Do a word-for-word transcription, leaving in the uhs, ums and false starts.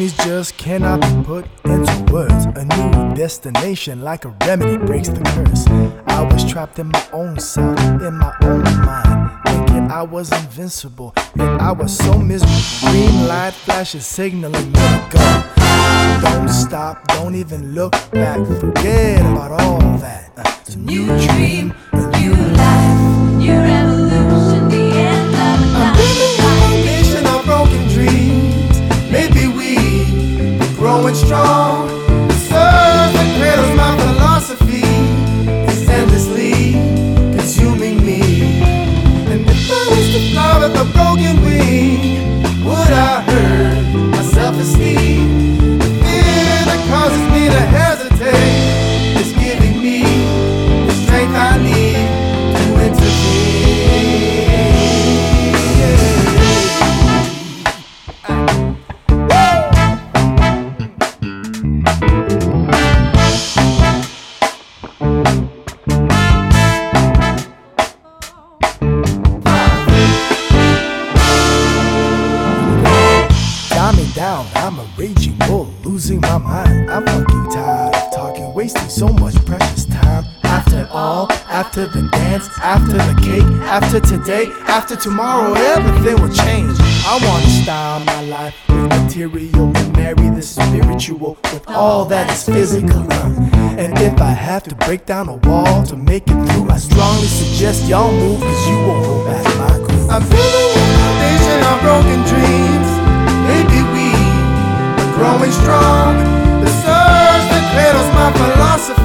journeys just cannot be put into words. A new destination, like a remedy, breaks the curse. I was trapped in my own self, in my own mind, thinking I was invincible, yet I was so miserable. Green light flashes signaling me to go. Don't stop, don't even look back, forget about all that. Uh, It's a new dream, a new life, new revolution, the end of a I'm building a foundation of broken dreams. Maybe we are growing strong. The surge that cradles my philosophy is endlessly consuming me. And if I was to fly with a broken wing, would I hurt my self-esteem? The fear that causes me to hesitate is giving me the strength I need to intervene. Got me down, I'm a raging bull, losing my mind. I'm fucking tired of talking, wasting so much precious time. After all, after the dance, after the cake, after today, after tomorrow, everything will change. I wanna style my life with material and marry the spiritual with all that is physical. uh. And if I have to break down a wall to make it through, I strongly suggest y'all move, cause you won't hold back my groove. I'm building a foundation of broken dreams. Maybe we are growing strong. The surge that cradles my philosophy